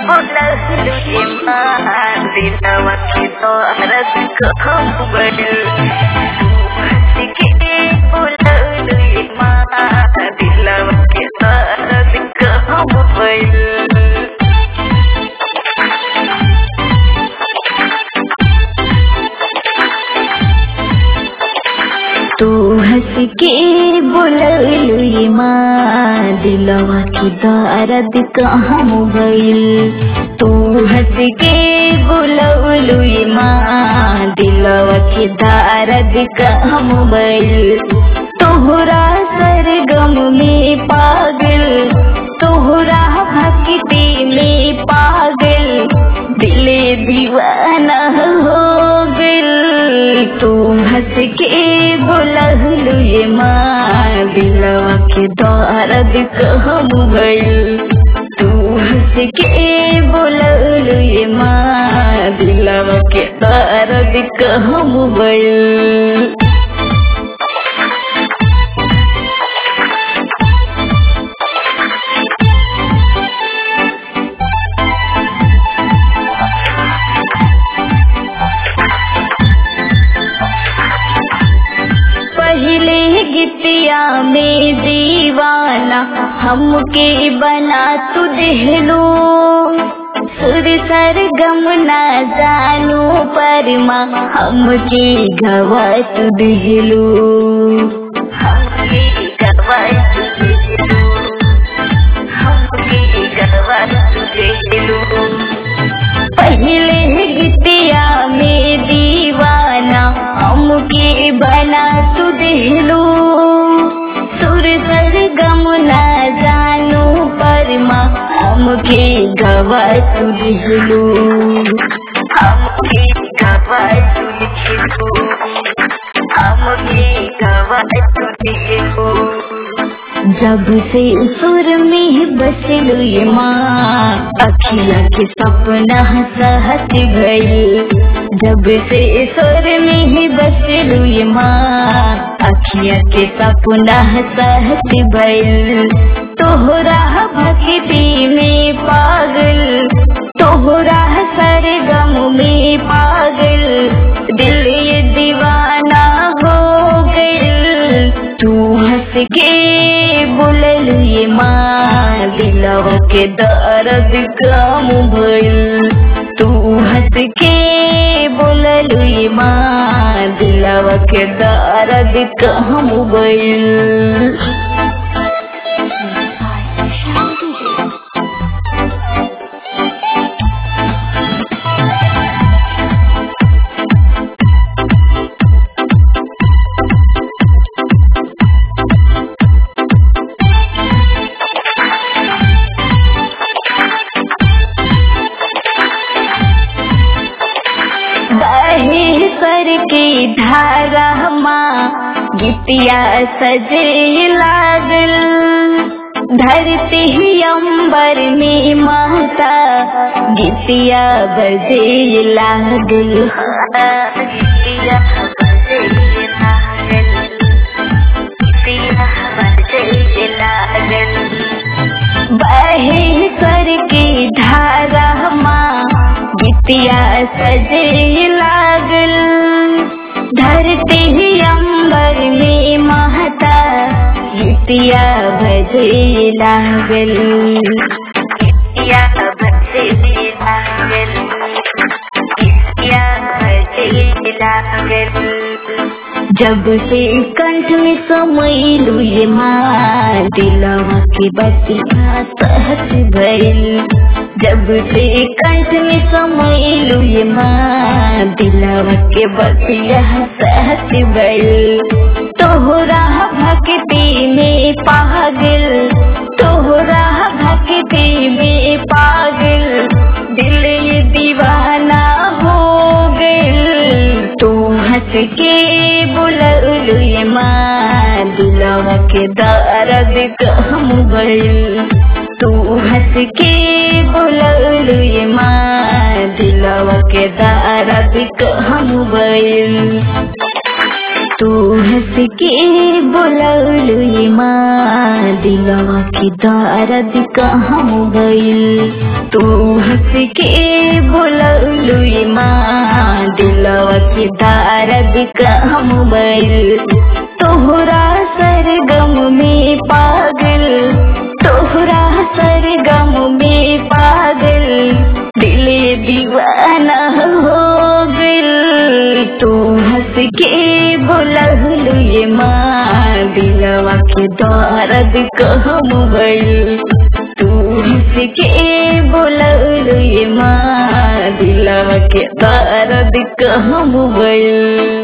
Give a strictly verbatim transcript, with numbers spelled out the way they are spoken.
बोललू ये मान दिलवा के दर्द कहबल हंस के बोललू ये मान दिलवा के दर्द कहबल तू हंस के बोललू ये माँ दिलवा की दर्द कहाँ गइल तू हंस के बोललू ये माँ दिलवा की दर्द कहाँ गइल तोहरा सरगम में पागल तोहरा भक्ति में पागल दिले दीवाना हो गइल तू हंस के बोललू ये माँ दिलवा के दर्द कहम गइल तू हंस के बोललू ये माँ दिलवा के दर्द कहम गइल गीतिया में दीवाना हमके बना तू देहलो सुर सरगम ना जानू पर माँ हमके गवा तू देहलो हमके गवा तू देहलो हमके गवा तू देहलो पहले गीतिया में दीवाना हमके बना तू देहलो सुर सरगम ना जानू पर माँ हमके गवा तू देहलो हमके गवा तू देहलो हमके गवा तू देहलो जब से सुर में बसलू ये माँ अखिया के सपना सहत गई जब से सुर में बसलू ये माँ अखिया के सपना सहत गई तोहरा भक्ति में पागल तोहरा सरगम में पागल दिल ये दीवाना हो गइल तू हंस के बोललू ये माँ दिलवा के दर्द कम भइल तू हंस के बोललू ये माँ दिलवा के दर्द कम भइल की धारा माँ गीतिया सजे लागल धरती अंबर में माता गीतिया बजे लागल गीतिया बजे लागल गीतिया बजे लागल बहे कर की धारा माँ गीतिया सजे लागल धरती अंबर में महता गीतिया बजे लागल गीतिया बजे लागल गीतिया बजे लागल जब से कंठ में समैलू ये माँ दिलवा के बतिया सहत भइल जब से कंठ में समैलू ये माँ दिलवा के बतिया सहत भइल तोहरा भक्ति में पागल तोहरा भक्ति में पागल दिल ये दीवाना हो गइल तू हंस के बोललू ये माँ दिलवा के दर्द कम गइल तू हंस के बोललू ये माँ दिलवा के दर्द कम गइल तू हंस के बोलौलू ये माँ दिलवा की दर्द कहाँ गइल। तू हंस के बोलौलू ये माँ दिलवा की दर्द कहाँ गइल। तोहरा सरगम में पागल तोहरा सरगम में पागल दिले दीवाना हो गइल। तू हंस के बोलौलू ये माँ दिलवा के दर्द कहाँ गइल। तू हंस के बोलौलू ये माँ दिलवा के दर्द कहाँ गइल।